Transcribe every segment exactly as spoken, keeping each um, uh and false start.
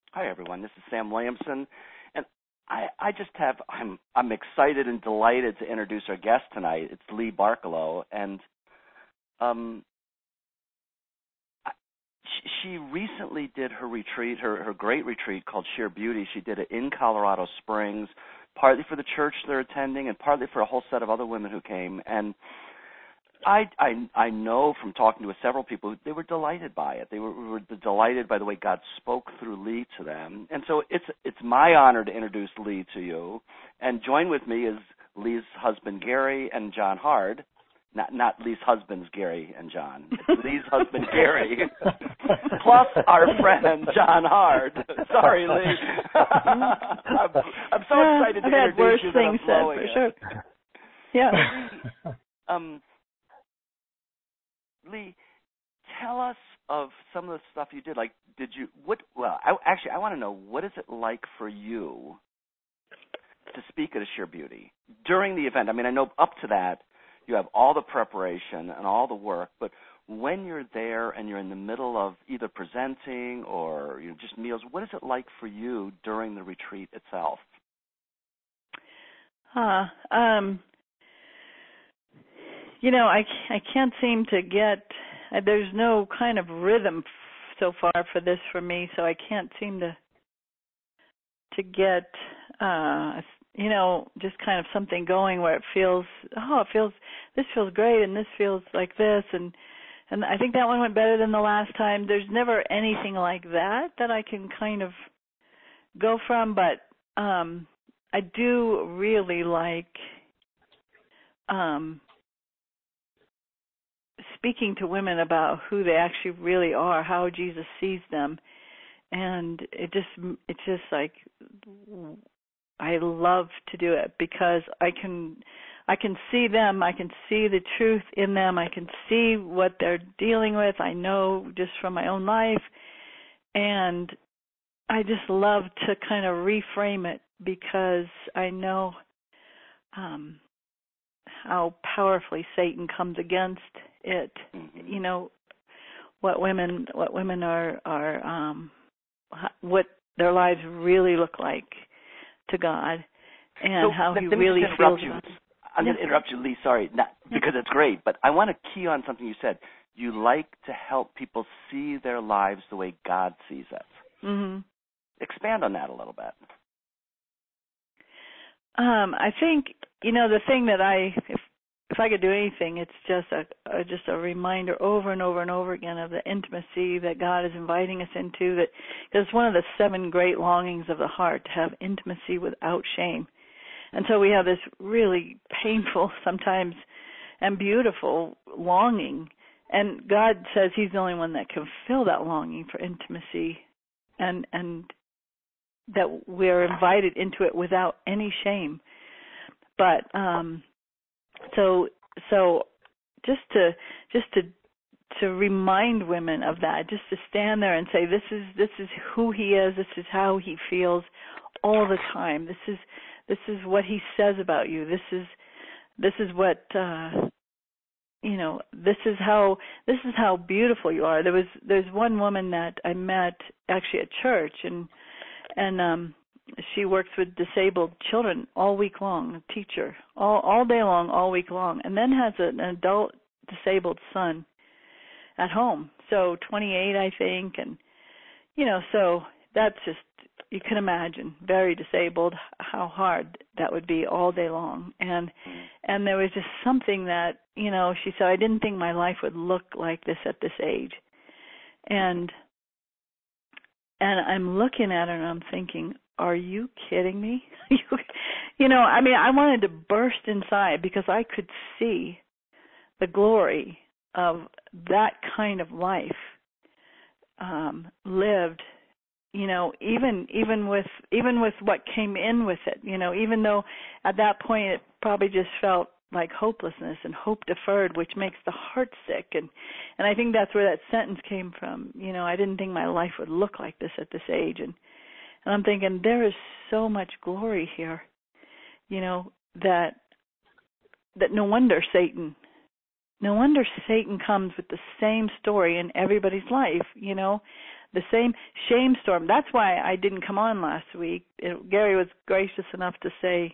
Hi, everyone. This is Sam Williamson, and I, I just have I'm I'm excited and delighted to introduce our guest tonight. It's Lee Barkalow, and um, I, she, she recently did her retreat, her her great retreat called Sheer Beauty. She did it in Colorado Springs, partly for the church they're attending, and partly for a whole set of other women who came. And I, I, I know from talking to several people, they were delighted by it. They were, were delighted by the way God spoke through Lee to them. And so it's it's my honor to introduce Lee to you. And join with me is Lee's husband, Gary, and John Hard. Not not Lee's husbands, Gary and John. It's Lee's husband, Gary, plus our friend, John Hard. Sorry, Lee. I'm, I'm so yeah, excited to I've had introduce worse you that I'm things said, blowing for it. sure. Yeah. um. Lee, tell us of some of the stuff you did. Like, did you, what, well, I, actually, I want to know, what is it like for you to speak at a Sheer Beauty during the event? I mean, I know up to that, you have all the preparation and all the work, but when you're there and you're in the middle of either presenting or you know, just meals, what is it like for you during the retreat itself? Huh. Um, You know, I, I can't seem to get, uh, there's no kind of rhythm f- so far for this for me, so I can't seem to to get, uh, you know, just kind of something going where it feels, oh, it feels, this feels great and this feels like this, and, and I think that one went better than the last time. There's never anything like that that I can kind of go from, but um, I do really like um speaking to women about who they actually really are, how Jesus sees them, and it just it's just like I love to do it because I can I can see them, I can see the truth in them, I can see what they're dealing with. I know just from my own life, and I just love to kind of reframe it because I know um, how powerfully Satan comes against it. Mm-hmm. You know what women what women are are um, what their lives really look like to God, and so, how let, He let me really just feels interrupt you. about them. I'm Yeah. going to interrupt you, Lee. Sorry, not because it's great, but I want to key on something you said. You like to help people see their lives the way God sees it. Mm-hmm. Expand on that a little bit. Um, I think you know the thing that I if if I could do anything, it's just a, a just a reminder over and over and over again of the intimacy that God is inviting us into. That it's one of the seven great longings of the heart to have intimacy without shame. And so we have this really painful, sometimes, and beautiful longing. And God says He's the only one that can fill that longing for intimacy, and and that we're invited into it without any shame. But um, so so just to just to to remind women of that, just to stand there and say, this is this is who He is, this is how He feels all the time. This is this is what He says about you. This is this is what uh, you know. This is how this is how beautiful you are. There was there's one woman that I met actually at church, and and um, she works with disabled children all week long. A teacher all all day long, all week long, and then has an adult disabled son at home. So twenty-eight, I think, and you know, so that's just, you can imagine, very disabled, how hard that would be all day long. And and there was just something that, you know, she said, I didn't think my life would look like this at this age. And and I'm looking at her and I'm thinking, are you kidding me? You know, I mean, I wanted to burst inside because I could see the glory of that kind of life um, lived. You know, even even with even with what came in with it. You know, even though at that point it probably just felt like hopelessness and hope deferred, which makes the heart sick. And and I think that's where that sentence came from. You know, I didn't think my life would look like this at this age. And and I'm thinking there is so much glory here. You know, that that no wonder Satan. No wonder Satan comes with the same story in everybody's life, you know, the same shame storm. That's why I didn't come on last week. It, Gary was gracious enough to say,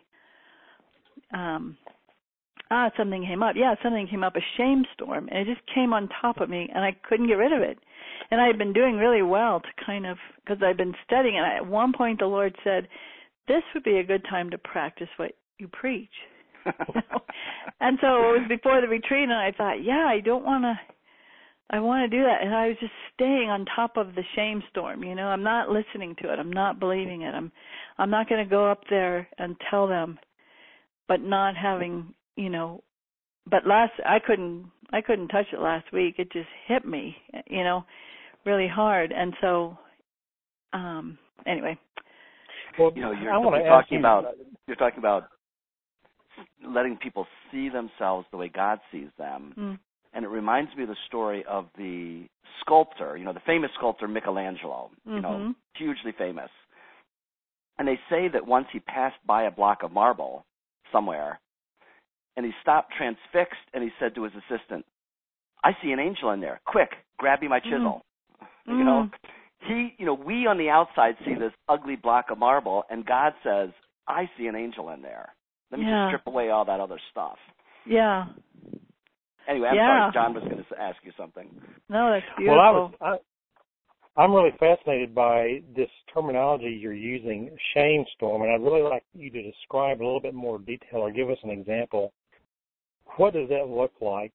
um, ah, something came up. Yeah, something came up, a shame storm, and it just came on top of me, and I couldn't get rid of it. And I had been doing really well to kind of, because I'd been studying, and I, at one point the Lord said, this would be a good time to practice what you preach. You know? And so it was before the retreat, and I thought, yeah, I don't want to, I want to do that. And I was just staying on top of the shame storm. You know, I'm not listening to it. I'm not believing it. I'm, I'm not going to go up there and tell them, but not having, you know, but last, I couldn't, I couldn't touch it last week. It just hit me, you know, really hard. And so, um, anyway. Well, you know, you're, you're talking you, about, you're talking about letting people see themselves the way God sees them. Mm. And it reminds me of the story of the sculptor, you know, the famous sculptor Michelangelo, mm-hmm. you know, hugely famous. And they say that once he passed by a block of marble somewhere, and he stopped transfixed, and he said to his assistant, I see an angel in there. Quick, grab me my chisel. Mm. You know, he, you know, we on the outside see this ugly block of marble, and God says, I see an angel in there. Let me yeah. just strip away all that other stuff. Yeah. Anyway, I'm yeah. sorry. John was going to ask you something. No, that's beautiful. Well, I was, I, I'm really fascinated by this terminology you're using, shame storm, and I'd really like you to describe a little bit more detail or give us an example. What does that look like?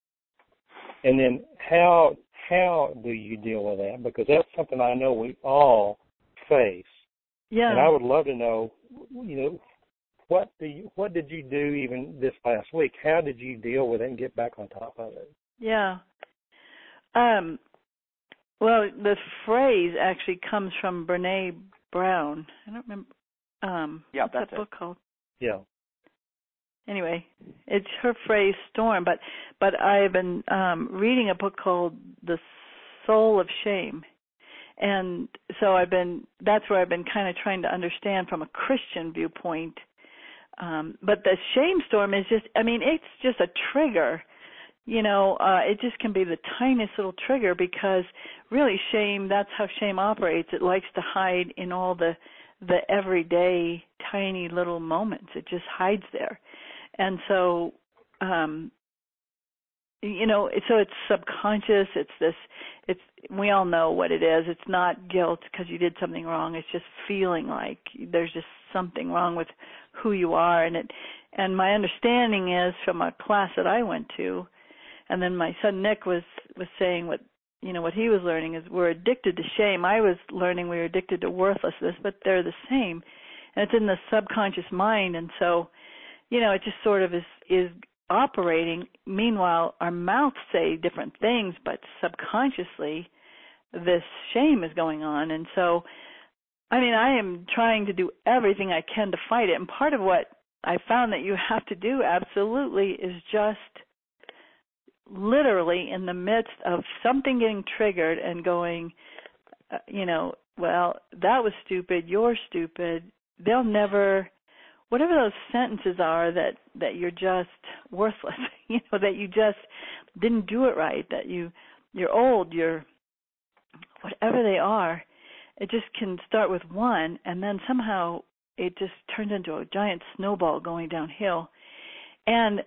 And then how how do you deal with that? Because that's something I know we all face. Yeah. And I would love to know, you know, What do you, what did you do even this last week? How did you deal with it and get back on top of it? Yeah. Um, well, the phrase actually comes from Brene Brown. I don't remember. Um, yeah, what's that's that it. book called? Yeah. Anyway, it's her phrase storm, but but I've been um, reading a book called The Soul of Shame. And so I've been, that's where I've been kind of trying to understand from a Christian viewpoint. Um, but the shame storm is just, I mean, it's just a trigger, you know, uh, it just can be the tiniest little trigger because really shame, that's how shame operates. It likes to hide in all the, the everyday tiny little moments. It just hides there. And so, um, you know, so it's subconscious. It's this, it's, we all know what it is. It's not guilt because you did something wrong. It's just feeling like there's just something wrong with who you are. And it, and my understanding is from a class that I went to, and then my son Nick was, was saying what, you know, what he was learning is we're addicted to shame. I was learning we were addicted to worthlessness, but they're the same. And it's in the subconscious mind. And so, you know, it just sort of is, is operating. Meanwhile, our mouths say different things, but subconsciously this shame is going on. And so, I mean, I am trying to do everything I can to fight it. And part of what I found that you have to do absolutely is just literally in the midst of something getting triggered and going, uh, you know, well, that was stupid, you're stupid. They'll never, whatever those sentences are that, that you're just worthless, you know, that you just didn't do it right, that you, you're old, you're, whatever they are, it just can start with one, and then somehow it just turns into a giant snowball going downhill. And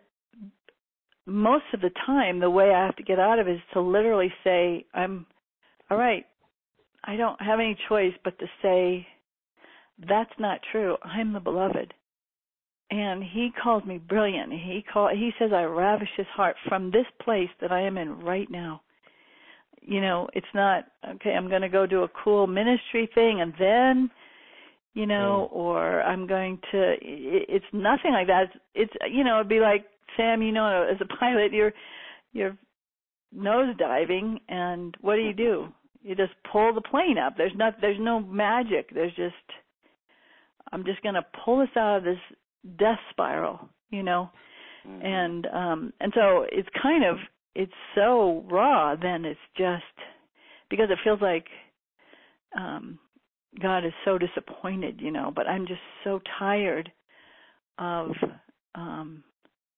most of the time, the way I have to get out of it is to literally say, I'm, all right, I don't have any choice but to say, that's not true. I'm the beloved. And he calls me brilliant. He call, he says I ravish his heart from this place that I am in right now. You know, it's not, okay, I'm going to go do a cool ministry thing and then, you know, mm. or I'm going to, it, it's nothing like that. It's, it's, you know, it'd be like, Sam, you know, as a pilot, you're, you're nose diving, and what do you do? You just pull the plane up. There's not, there's no magic. There's just, I'm just going to pull us out of this death spiral, you know, mm-hmm. and um, and so it's kind of, it's so raw. Then it's just because it feels like um, God is so disappointed, you know. But I'm just so tired of um,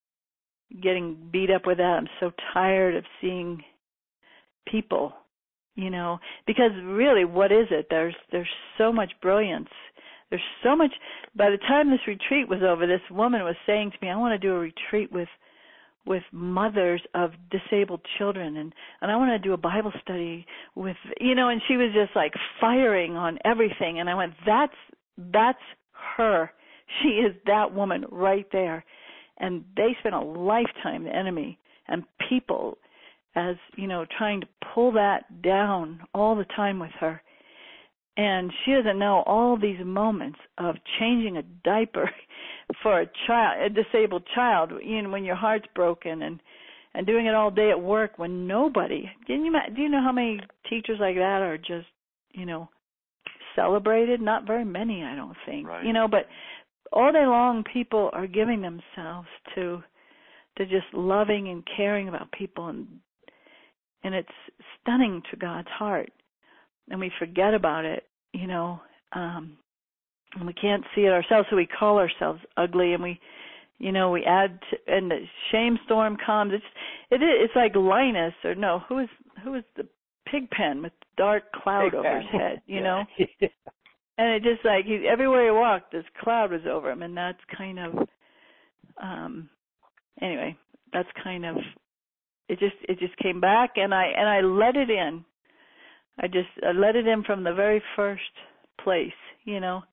getting beat up with that. I'm so tired of seeing people you know, because really, what is it? There's there's so much brilliance. There's so much. By the time this retreat was over, this woman was saying to me, I want to do a retreat with with mothers of disabled children, and, and I want to do a Bible study with, you know, and she was just like firing on everything. And I went, that's, that's her. She is that woman right there. And they spent a lifetime, the enemy and people, as, you know, trying to pull that down all the time with her. And she doesn't know all these moments of changing a diaper for a child, a disabled child, you know, when your heart's broken, and and doing it all day at work when nobody. Can you do you know how many teachers like that are just, you know, celebrated? Not very many, I don't think. Right. You know, but all day long, people are giving themselves to to just loving and caring about people, and and it's stunning to God's heart. And we forget about it, you know, um, and we can't see it ourselves, so we call ourselves ugly, and we, you know, we add to, and the shame storm comes. It's it is it's like Linus, or no, who is who is the pig pen with dark cloud Pig over pen. his head, you Yeah. know, and it just like he, everywhere he walked, this cloud was over him, and that's kind of, um, anyway, that's kind of, it just it just came back, and I and I let it in. I just I let it in from the very first place, you know.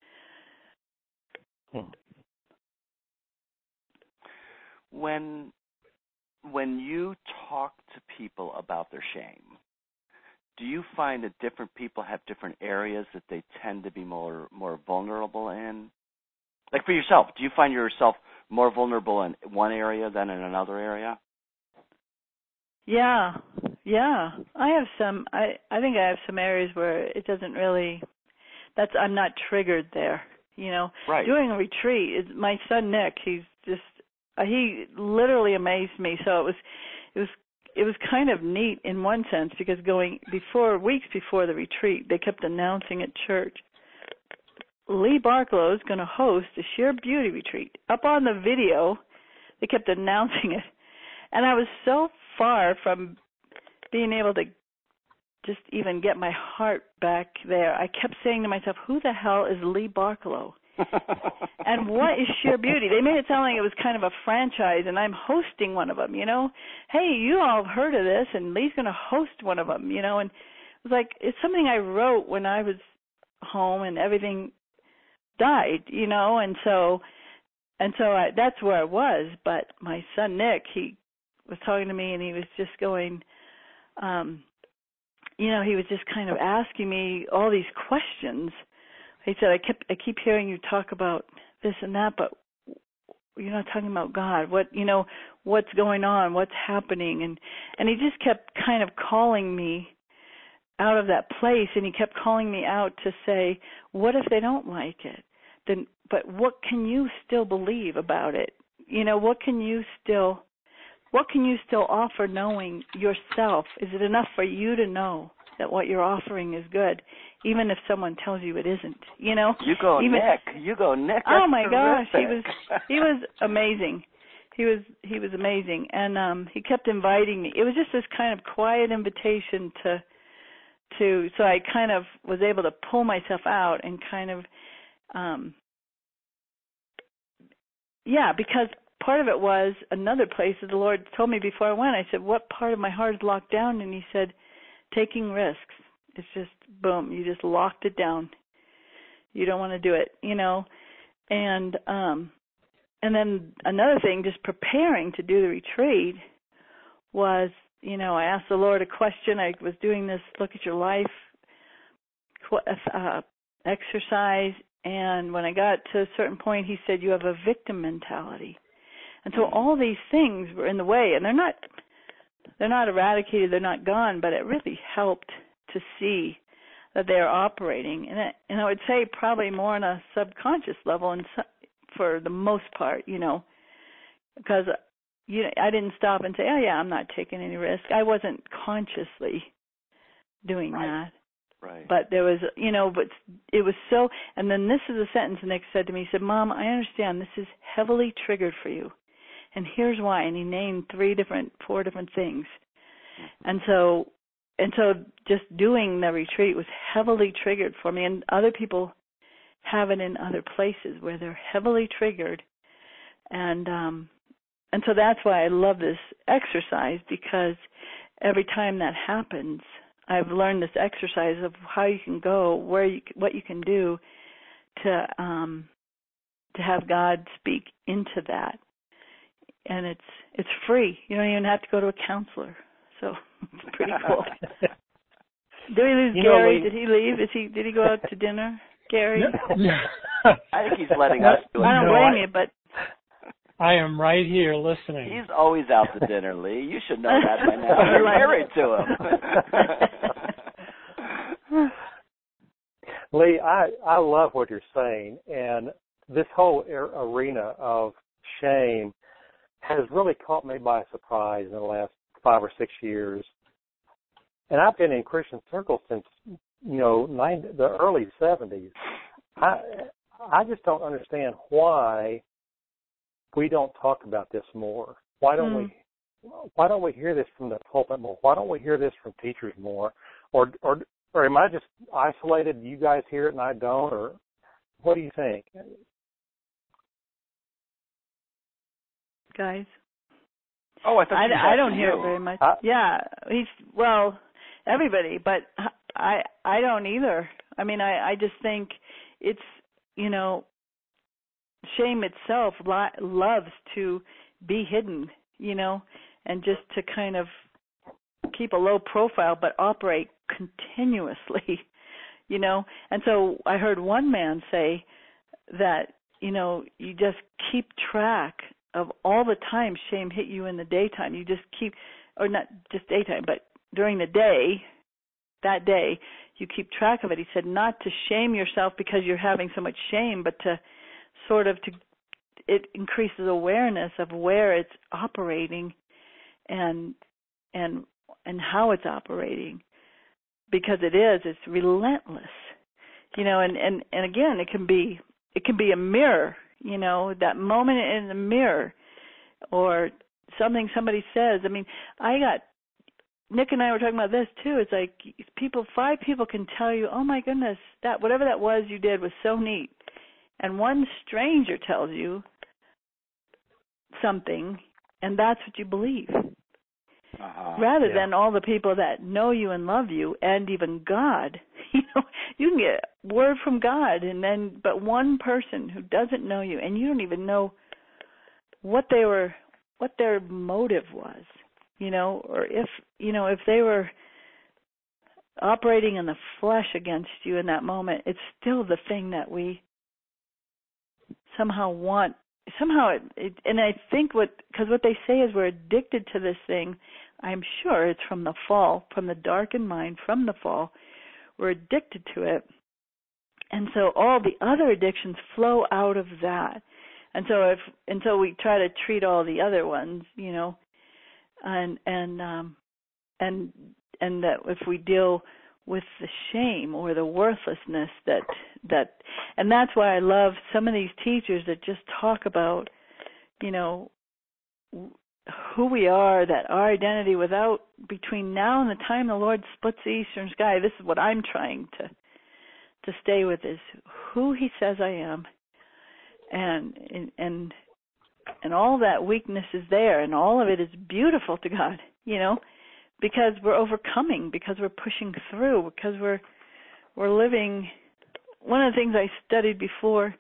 Hmm. When when you talk to people about their shame, do you find that different people have different areas that they tend to be more more vulnerable in? Like for yourself, do you find yourself more vulnerable in one area than in another area? Yeah, yeah. I have some. I I think I have some areas where it doesn't really. That's I'm not triggered there. You know, Right. doing a retreat is my son Nick. He's just uh, he literally amazed me. So it was, it was it was kind of neat in one sense, because going before weeks before the retreat, they kept announcing at church, Lee Barkalow is going to host a Sheer Beauty retreat. Up on the video, they kept announcing it, and I was so far from being able to just even get my heart back there. I kept saying to myself, who the hell is Lee Barkalow? And what is Sheer Beauty? They made it sound like it was kind of a franchise, and I'm hosting one of them, you know. Hey, you all have heard of this, and Lee's going to host one of them, you know. And it was like, it's something I wrote when I was home and everything died, you know. And so, and so I, that's where I was. But my son Nick, he was talking to me, and he was just going, um, you know, he was just kind of asking me all these questions. He said, I kept, I keep hearing you talk about this and that, but you're not talking about God. What, you know, what's going on? What's happening? And and he just kept kind of calling me out of that place, and he kept calling me out to say, what if they don't like it? Then, but what can you still believe about it? You know, what can you still, what can you still offer knowing yourself? Is it enough for you to know that what you're offering is good, even if someone tells you it isn't? You know, you go even, Nick. You go Nick. That's oh my gosh, he terrific. was he was amazing. He was he was amazing, and um, he kept inviting me. It was just this kind of quiet invitation to to. So I kind of was able to pull myself out and kind of, um, yeah, because part of it was another place that the Lord told me before I went. I said, what part of my heart is locked down? And he said, taking risks. It's just, boom, you just locked it down. You don't want to do it, you know. And um, and then another thing, just preparing to do the retreat was, you know, I asked the Lord a question. I was doing this look at your life uh, exercise, and when I got to a certain point, he said, you have a victim mentality. And so all these things were in the way, and they're not they're not eradicated, they're not gone, but it really helped to see that they're operating. And, it, and I would say probably more on a subconscious level, and so, for the most part, you know, because you know, I didn't stop and say, oh, yeah, I'm not taking any risk. I wasn't consciously doing Right. that. Right. But there was, you know, but it was so, and then this is a sentence Nick said to me. He said, Mom, I understand this is heavily triggered for you. And here's why. And he named three different, four different things. And so and so just doing the retreat was heavily triggered for me, and other people have it in other places where they're heavily triggered. And um, and so that's why I love this exercise, because every time that happens, I've learned this exercise of how you can go, where you, what you can do to um, to have God speak into that. And it's it's free. You don't even have to go to a counselor. So it's pretty cool. Did we lose you Gary? Know, did he leave? Is he? Did he go out to dinner, Gary? I think he's letting us do it. I don't No, blame I, you, but I am right here listening. He's always out to dinner, Lee. You should know that by now. You're married to him. Lee, I, I love what you're saying, and this whole arena of shame has really caught me by surprise in the last five or six years. And I've been in Christian circles since, you know, nine, the early seventies. I I just don't understand why we don't talk about this more. Why don't mm. we why don't we hear this from the pulpit more? Why don't we hear this from teachers more? Or or or am I just isolated? You guys hear it and I don't? Or what do you think? Guys? Oh, I thought you I, I don't hear you. it very much. I, yeah, he's well, everybody, but I I don't either. I mean, I I just think it's, you know, shame itself lo- loves to be hidden, you know, and just to kind of keep a low profile but operate continuously, you know. And so I heard one man say that, you know, you just keep track of all the time shame hit you in the daytime. You just keep, or not just daytime, but during the day, that day, you keep track of it. He said not to shame yourself because you're having so much shame, but to sort of, to it increases awareness of where it's operating and and and how it's operating, because it is, it's relentless. You know, and, and, and again, it can be it can be a mirror, you know, that moment in the mirror, or something somebody says. I mean, I got, Nick and I were talking about this too. It's like people, five people can tell you, oh my goodness, that whatever that was you did was so neat. And one stranger tells you something, and that's what you believe. Uh-huh. Rather yeah. than all the people that know you and love you, and even God. You know, you can get word from God, and then but one person who doesn't know you, and you don't even know what they were, what their motive was, you know, or if you know if they were operating in the flesh against you in that moment. It's still the thing that we somehow want. Somehow, it, it and I think what because what they say is we're addicted to this thing. I'm sure it's from the fall, from the darkened mind, from the fall. We're addicted to it. And so all the other addictions flow out of that. And so if and so we try to treat all the other ones, you know, and and um, and and that if we deal with the shame or the worthlessness that that and that's why I love some of these teachers that just talk about, you know, who we are, that our identity without, between now and the time the Lord splits the eastern sky, this is what I'm trying to to stay with, is who He says I am, and and and all that weakness is there, and all of it is beautiful to God, you know, because we're overcoming, because we're pushing through, because we're we're living. One of the things I studied before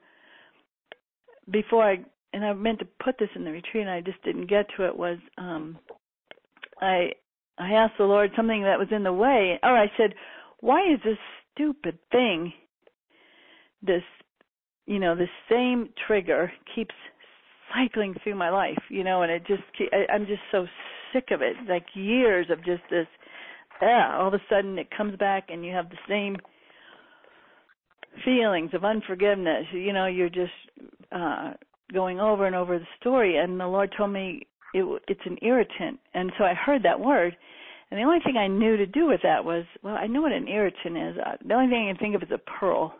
before I and I meant to put this in the retreat and I just didn't get to it, was um, I I asked the Lord something that was in the way, or I said, why is this stupid thing, this, you know, this same trigger keeps cycling through my life, you know, and it just, I, I'm just so sick of it, like years of just this, yeah, all of a sudden it comes back and you have the same feelings of unforgiveness, you know, you're just uh, going over and over the story, and the Lord told me it, it's an irritant, and so I heard that word, and the only thing I knew to do with that was, well, I know what an irritant is. The only thing I can think of is a pearl,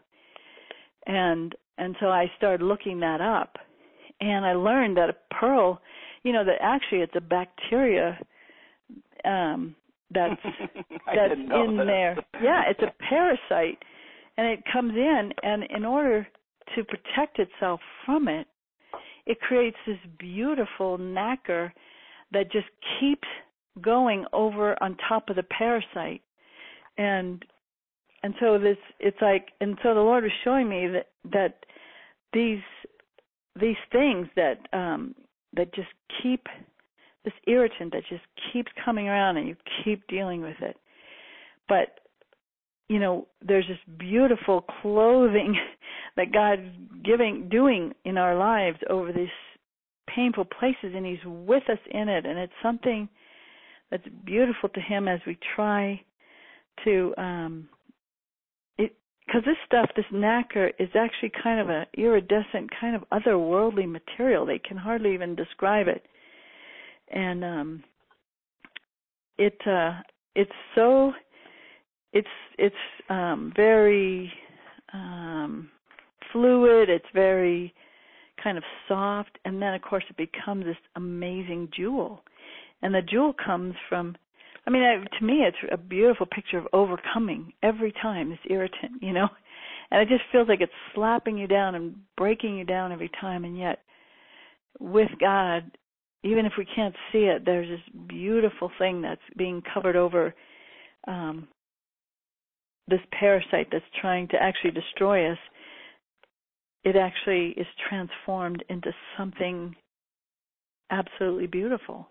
and and so I started looking that up, and I learned that a pearl, you know, that actually it's a bacteria um, that's that's in that. there. Yeah, it's a parasite, and it comes in, and in order to protect itself from it, it creates this beautiful nacre that just keeps going over on top of the parasite. And and so this it's like and so the Lord was showing me that that these these things that um that just keep this irritant that just keeps coming around, and you keep dealing with it. But you know, there's this beautiful clothing that God's giving, doing in our lives over these painful places, and He's with us in it. And it's something that's beautiful to Him as we try to, um, it, because this stuff, this nacre, is actually kind of an iridescent, kind of otherworldly material. They can hardly even describe it. And um, it uh, it's so. It's it's um, very um, fluid. It's very kind of soft, and then of course it becomes this amazing jewel. And the jewel comes from, I mean, I, to me, it's a beautiful picture of overcoming every time this irritant, you know. And it just feels like it's slapping you down and breaking you down every time. And yet, with God, even if we can't see it, there's this beautiful thing that's being covered over. Um, this parasite that's trying to actually destroy us, it actually is transformed into something absolutely beautiful.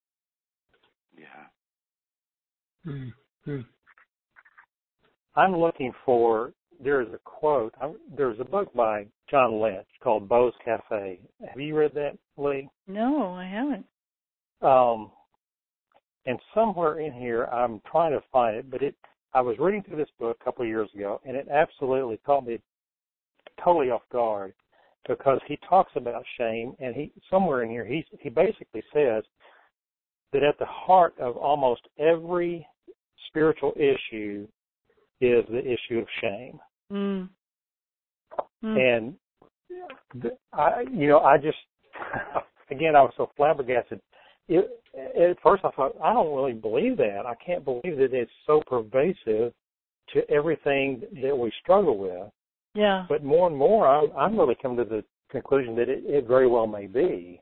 Yeah. Mm-hmm. I'm looking for, there's a quote, I'm, there's a book by John Lynch called Beau's Cafe. Have you read that, Lee? No, I haven't. Um, and somewhere in here, I'm trying to find it, but it, I was reading through this book a couple of years ago, and it absolutely caught me totally off guard because he talks about shame, and he somewhere in here he he basically says that at the heart of almost every spiritual issue is the issue of shame. Mm. Mm. And I, you know, I just again I was so flabbergasted. It, at first I thought, I don't really believe that. I can't believe that it's so pervasive to everything that we struggle with. Yeah. But more and more, I'm, I'm really come to the conclusion that it, it very well may be.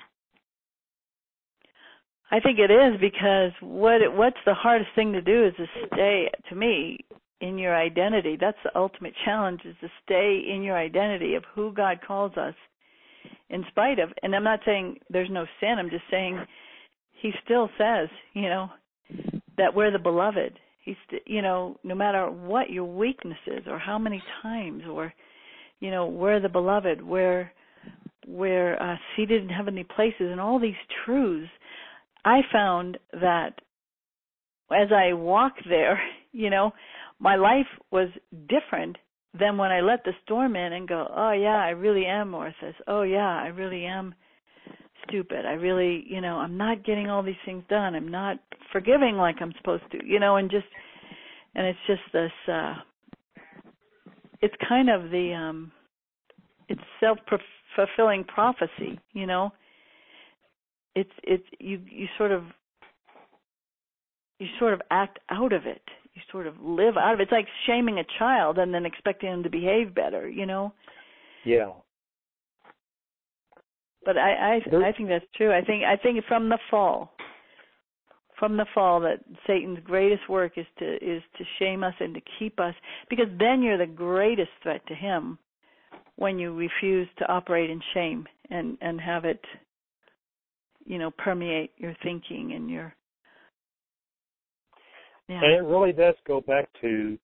I think it is, because what it, what's the hardest thing to do is to stay, to me, in your identity. That's the ultimate challenge, is to stay in your identity of who God calls us. In spite of, and I'm not saying there's no sin, I'm just saying He still says, you know, that we're the beloved. He's, you know, no matter what your weakness is or how many times, or, you know, we're the beloved, we're, we're uh, seated in heavenly places, and all these truths. I found that as I walked there, you know, my life was different than when I let the storm in and go, oh, yeah, I really am worthless. Oh, yeah, I really am stupid. I really, you know, I'm not getting all these things done. I'm not forgiving like I'm supposed to, you know, and just, and it's just this, uh, it's kind of the, um, it's self-fulfilling prophecy, you know. It's, it's, you, you sort of, you sort of act out of it. You sort of live out of it. It's like shaming a child and then expecting him to behave better, you know? Yeah. But I, I, I think that's true. I think, I think from the fall, from the fall, that Satan's greatest work is to, is to shame us and to keep us, because then you're the greatest threat to him when you refuse to operate in shame and, and have it, you know, permeate your thinking and your, yeah. And it really does go back to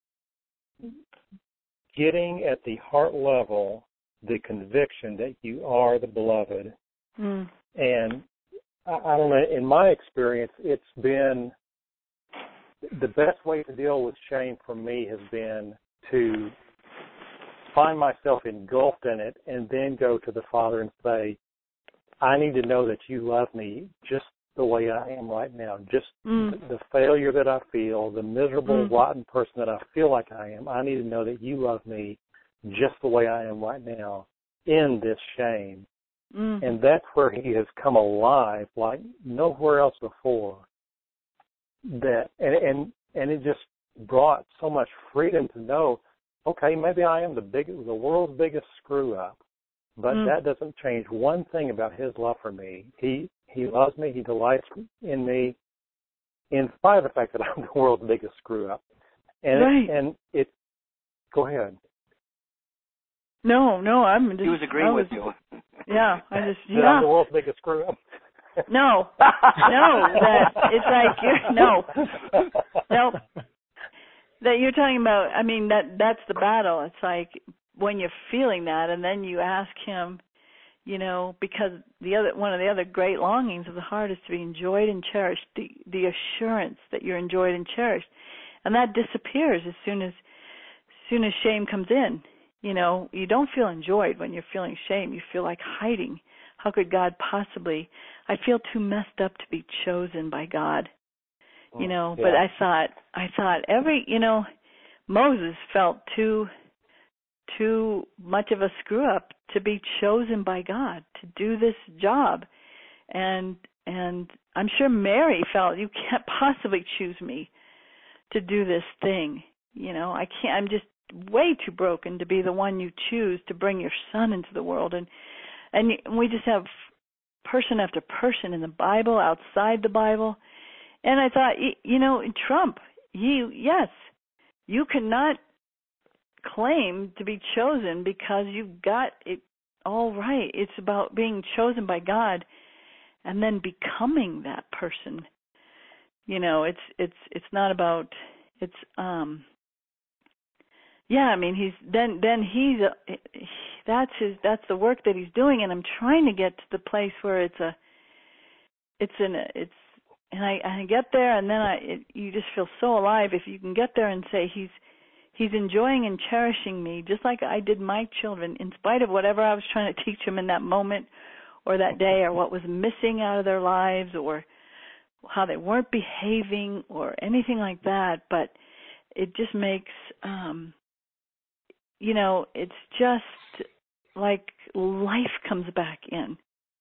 getting at the heart level the conviction that you are the beloved. Mm. And I, I don't know, in my experience, it's been the best way to deal with shame for me has been to find myself engulfed in it and then go to the Father and say, I need to know that you love me just the way I am right now, just mm. the, the failure that I feel, the miserable, mm. rotten person that I feel like I am. I need to know that you love me just the way I am right now in this shame. Mm. And that's where he has come alive like nowhere else before. that, and, and, and it just brought so much freedom to know, okay, maybe I am the big, the world's biggest screw up, but mm. that doesn't change one thing about his love for me. He, he loves me. He delights in me, in spite of the fact that I'm the world's biggest screw up. And, right. it, and it, go ahead. No, no, I'm just. He was agreeing was, with you. Yeah, I just. That yeah. I'm the world's biggest screw up. No, no, that it's like you're, no, no. That you're talking about. I mean, that that's the battle. It's like when you're feeling that, and then you ask him, you know, because the other one of the other great longings of the heart is to be enjoyed and cherished. The the assurance that you're enjoyed and cherished, and that disappears as soon as, as soon as shame comes in. You know, you don't feel enjoyed when you're feeling shame. You feel like hiding. How could God possibly? I feel too messed up to be chosen by God. You know, yeah. but I thought, I thought every, you know, Moses felt too, too much of a screw up to be chosen by God to do this job, and and I'm sure Mary felt, you can't possibly choose me to do this thing. You know, I can't. I'm just way too broken to be the one you choose to bring your son into the world. And and we just have person after person in the Bible, outside the Bible. And I thought, you know, Trump, you, yes, you cannot claim to be chosen because you've got it all right. It's about being chosen by God and then becoming that person. You know, it's it's it's not about, it's um yeah, I mean, he's then then he's a, that's his that's the work that he's doing, and I'm trying to get to the place where it's a it's an it's and I I get there, and then I it, you just feel so alive if you can get there and say he's he's enjoying and cherishing me just like I did my children, in spite of whatever I was trying to teach them in that moment or that day, or what was missing out of their lives, or how they weren't behaving or anything like that. But it just makes um you know, it's just like life comes back in.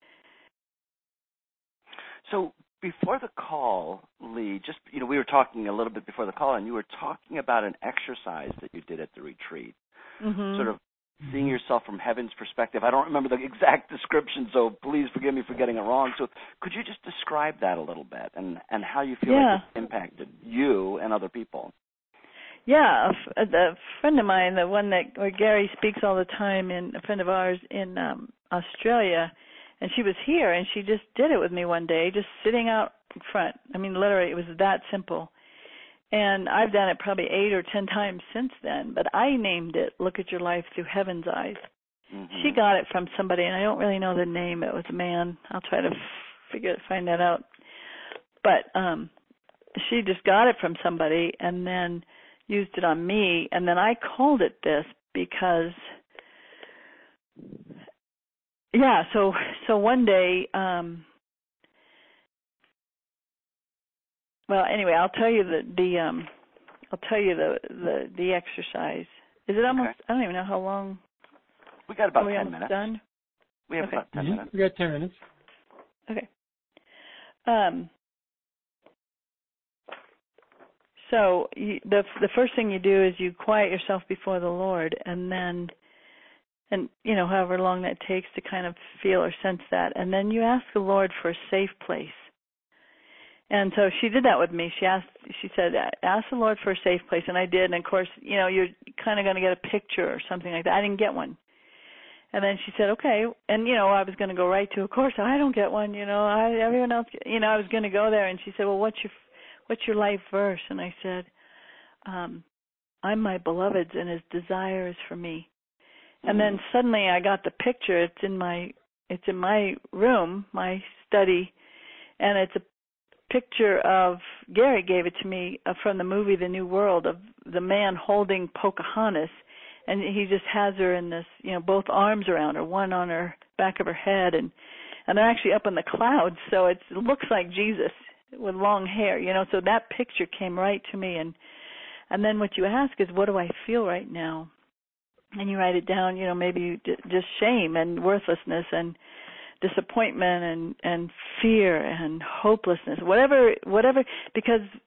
So before the call, Lee, just, you know, we were talking a little bit before the call, and you were talking about an exercise that you did at the retreat, mm-hmm. sort of seeing yourself from heaven's perspective. I don't remember the exact description, so please forgive me for getting it wrong. So could you just describe that a little bit, and, and how you feel yeah. like it's impacted you and other people? Yeah, a, a friend of mine, the one that where Gary speaks all the time, and a friend of ours in um, Australia, and she was here, and she just did it with me one day, just sitting out in front. I mean, literally, it was that simple. And I've done it probably eight or ten times since then, but I named it "Look at Your Life Through Heaven's Eyes." Mm-hmm. She got it from somebody, and I don't really know the name. It was a man. I'll try to figure find that out. But um, she just got it from somebody, and then used it on me, and then I called it this because, yeah, so so one day, um, well, anyway, I'll tell you the, the um, I'll tell you the, the, the exercise. Is it almost, okay. I don't even know how long. We got about Are we ten almost minutes. Done? We have okay. about ten mm-hmm. minutes. We got ten minutes. Okay. Um, So you, the the first thing you do is you quiet yourself before the Lord, and then, and you know, however long that takes to kind of feel or sense that, and then you ask the Lord for a safe place. And so she did that with me. She asked, she said, ask the Lord for a safe place, and I did. And of course, you know, you're kind of going to get a picture or something like that. I didn't get one. And then she said, okay, and you know, I was going to go right to, of course, I don't get one. You know, I everyone else, you know, I was going to go there, and she said, well, what's your What's your life verse? And I said, um, I'm my beloved's, and his desire is for me. Mm-hmm. And then suddenly I got the picture. It's in my it's in my room, my study, and it's a picture of, Gary gave it to me uh, from the movie The New World, of the man holding Pocahontas, and he just has her in this, you know, both arms around her, one on her back of her head, and and they're actually up in the clouds, so it's, it looks like Jesus with long hair, you know, so that picture came right to me. And and then what you ask is, what do I feel right now? And you write it down, you know, maybe you d- just shame and worthlessness and disappointment and, and fear and hopelessness, whatever, whatever, because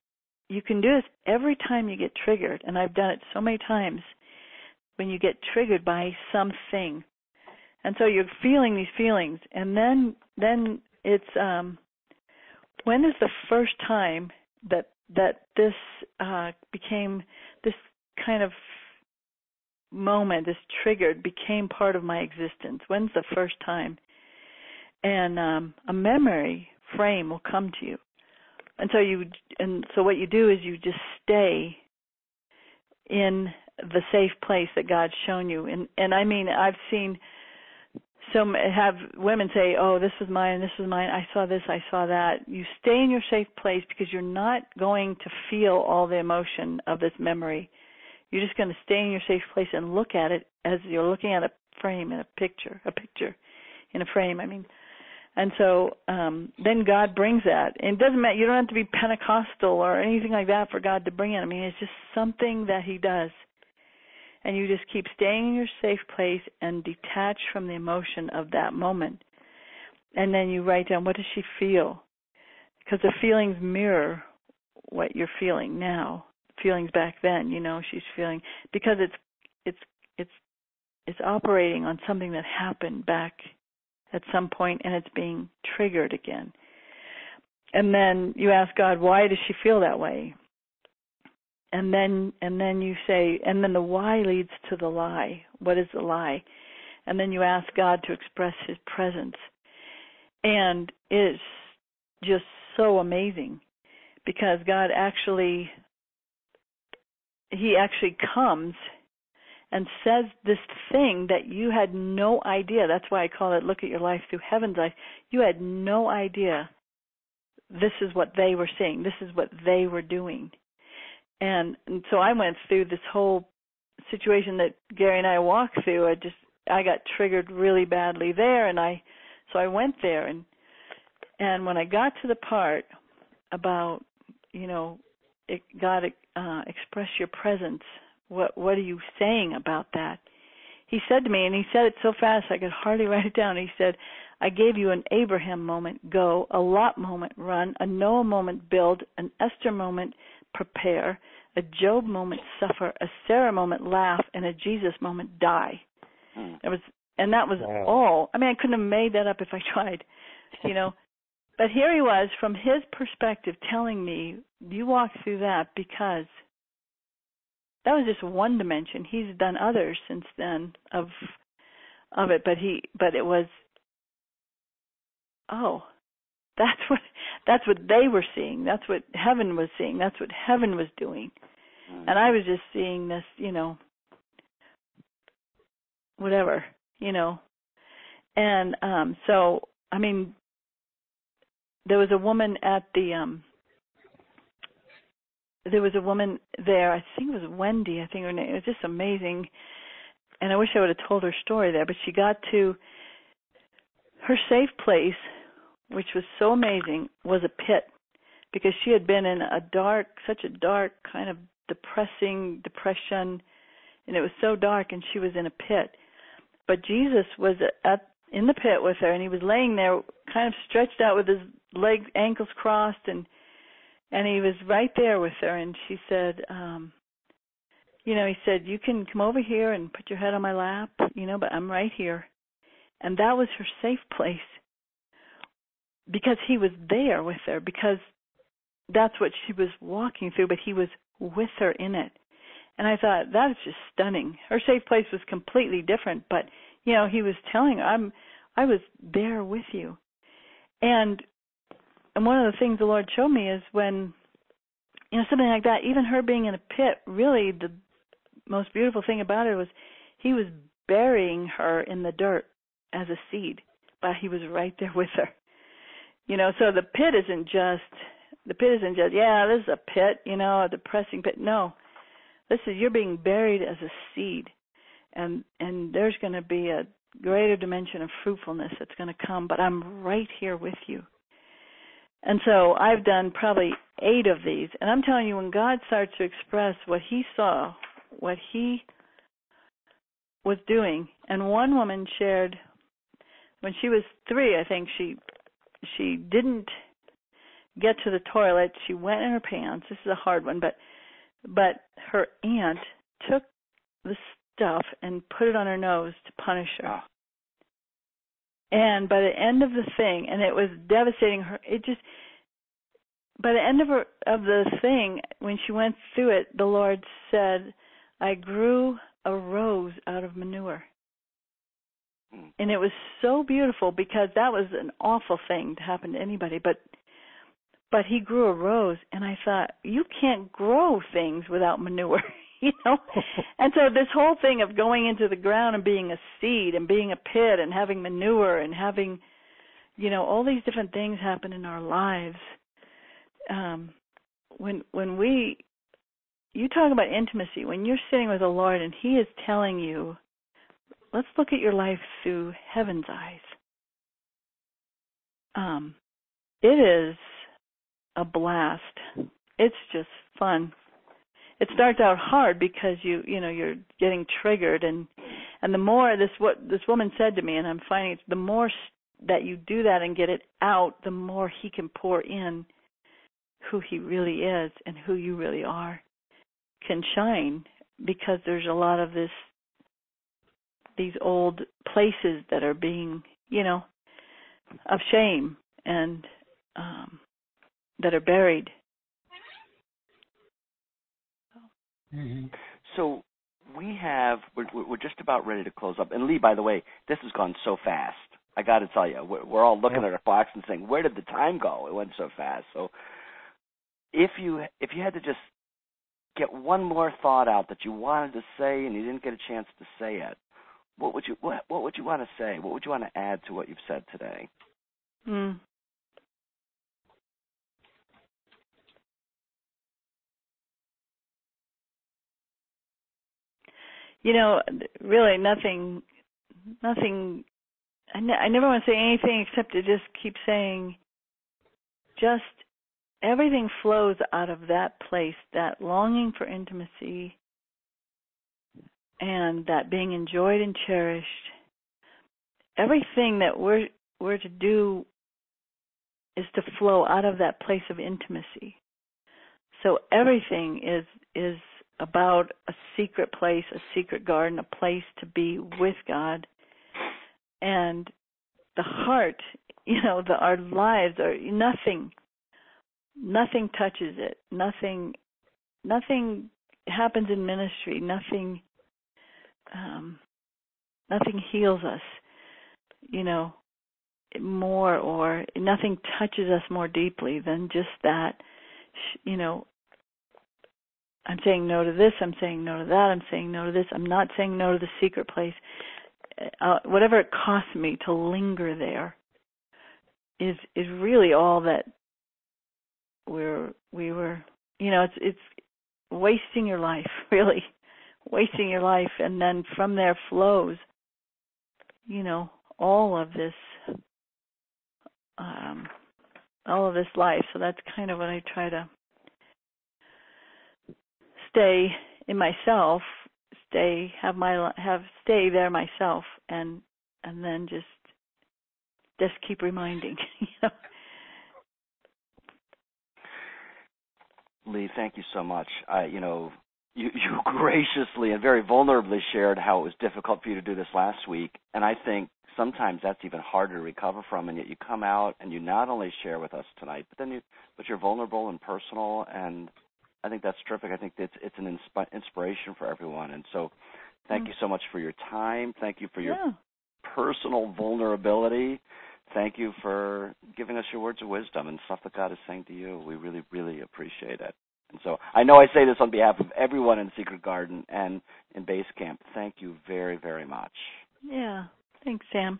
you can do this every time you get triggered, and I've done it so many times when you get triggered by something. And so you're feeling these feelings, and then then it's um, when is the first time that that this uh, became this kind of moment, this triggered became part of my existence? When's the first time? And um, a memory frame will come to you, and so you and so what you do is you just stay in the safe place that God's shown you. And and I mean, I've seen some have women say, "Oh, this was mine, this was mine. I saw this, I saw that." You stay in your safe place because you're not going to feel all the emotion of this memory. You're just going to stay in your safe place and look at it as you're looking at a frame in a picture, a picture in a frame. I mean, and so um, then God brings that. And it doesn't matter. You don't have to be Pentecostal or anything like that for God to bring it. I mean, it's just something that He does. And you just keep staying in your safe place and detach from the emotion of that moment. And then you write down, what does she feel? Because the feelings mirror what you're feeling now. Feelings back then, you know, she's feeling, because it's it's it's it's operating on something that happened back at some point, and it's being triggered again. And then you ask God, why does she feel that way? And then and then you say, and then the why leads to the lie. What is the lie? And then you ask God to express His presence. And it's just so amazing, because God actually, He actually comes and says this thing that you had no idea. That's why I call it Look at Your Life Through Heaven's Eyes. You had no idea this is what they were seeing. This is what they were doing. And, and so I went through this whole situation that Gary and I walked through. I just, I got triggered really badly there, and I, so I went there, and and when I got to the part about, you know, it, God uh, express your presence, what what are you saying about that? He said to me, and he said it so fast I could hardly write it down. He said, I gave you an Abraham moment, go, a Lot moment, run, a Noah moment, build, an Esther moment, prepare, a Job moment, suffer, a Sarah moment, laugh, and a Jesus moment, die. Hmm. It was, and that was wow. all. I mean, I couldn't have made that up if I tried, you know. But here he was, from his perspective, telling me, you walk through that because that was just one dimension. He's done others since then of of it, but he, but it was, oh, that's what that's what they were seeing. That's what heaven was seeing. That's what heaven was doing. Mm-hmm. And I was just seeing this, you know, whatever, you know. And um, so, I mean, there was a woman at the, um, there was a woman there, I think it was Wendy, I think her name, it was just amazing. And I wish I would have told her story there, but she got to her safe place, which was so amazing, was a pit, because she had been in a dark, such a dark kind of depressing depression, and it was so dark, and she was in a pit. But Jesus was at in the pit with her, and he was laying there kind of stretched out with his legs, ankles crossed, and and he was right there with her, and she said, um, you know, he said, you can come over here and put your head on my lap, you know, but I'm right here. And that was her safe place, because he was there with her, because that's what she was walking through, but he was with her in it. And I thought, that is just stunning. Her safe place was completely different, but, you know, he was telling her, I'm, I was there with you. And and one of the things the Lord showed me is when, you know, something like that, even her being in a pit, really the most beautiful thing about it was he was burying her in the dirt as a seed, but he was right there with her. You know, so the pit isn't just, the pit isn't just, yeah, this is a pit, you know, a depressing pit. No, this is, you're being buried as a seed, and and there's going to be a greater dimension of fruitfulness that's going to come, but I'm right here with you. And so I've done probably eight of these, and I'm telling you, when God starts to express what he saw, what he was doing, and one woman shared, when she was three, I think, she she didn't get to the toilet. She went in her pants. This is a hard one, but but her aunt took the stuff and put it on her nose to punish her. Oh. And by the end of the thing, and it was devastating her, it just, by the end of her, of the thing, when she went through it, the Lord said, I grew a rose out of manure. Mm. And it was so beautiful because that was an awful thing to happen to anybody, but but he grew a rose, and I thought, you can't grow things without manure. You know, and so this whole thing of going into the ground and being a seed and being a pit and having manure and having, you know, all these different things happen in our lives. Um, when when we, you talk about intimacy, when you're sitting with the Lord and He is telling you, let's look at your life through heaven's eyes. Um, it is a blast. It's just fun. It starts out hard because you you know you're getting triggered, and and the more this what this woman said to me, and I'm finding it's the more that you do that and get it out, the more He can pour in who He really is and who you really are can shine, because there's a lot of this these old places that are being, you know, of shame and um, that are buried. Mm-hmm. So we have, we're, we're just about ready to close up. And Lee, by the way, this has gone so fast. I got to tell you, we're, we're all looking at our clocks and saying, where did the time go? It went so fast. So if you if you had to just get one more thought out that you wanted to say and you didn't get a chance to say it, what would you what, what would you want to say? What would you want to add to what you've said today? Hmm. You know, really nothing, nothing, I, ne- I never want to say anything except to just keep saying, just everything flows out of that place, that longing for intimacy and that being enjoyed and cherished. Everything that we're, we're to do is to flow out of that place of intimacy. So everything is, is about a secret place, a secret garden, a place to be with God. And the heart, you know, the, our lives are nothing, nothing touches it. Nothing, nothing happens in ministry. Nothing, um, nothing heals us, you know, more, or nothing touches us more deeply than just that, you know, I'm saying no to this, I'm saying no to that, I'm saying no to this, I'm not saying no to the secret place. Uh, whatever it costs me to linger there is is really all that we're, we were, you know, it's it's wasting your life, really, wasting your life, and then from there flows, you know, all of this, um, all of this life. So that's kind of what I try to stay in myself, stay, have my, have, stay there myself, and, and then just, just keep reminding, you know. Lee, thank you so much. I, you know, you, you graciously and very vulnerably shared how it was difficult for you to do this last week, and I think sometimes that's even harder to recover from, and yet you come out and you not only share with us tonight, but then you, but you're vulnerable and personal, and I think that's terrific. I think it's it's an insp- inspiration for everyone, and so thank mm. you so much for your time. Thank you for your yeah. personal vulnerability. Thank you for giving us your words of wisdom and stuff that God is saying to you. We really, really appreciate it. And so I know I say this on behalf of everyone in Secret Garden and in Base Camp. Thank you very, very much. Yeah. Thanks, Sam.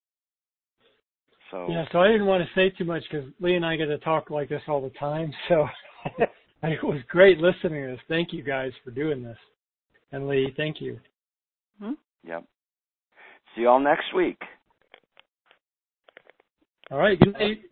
So yeah, so I didn't want to say too much because Lee and I get to talk like this all the time. So it was great listening to this. Thank you guys for doing this. And Lee, thank you. Hmm? Yep. See you all next week. All right. Good night.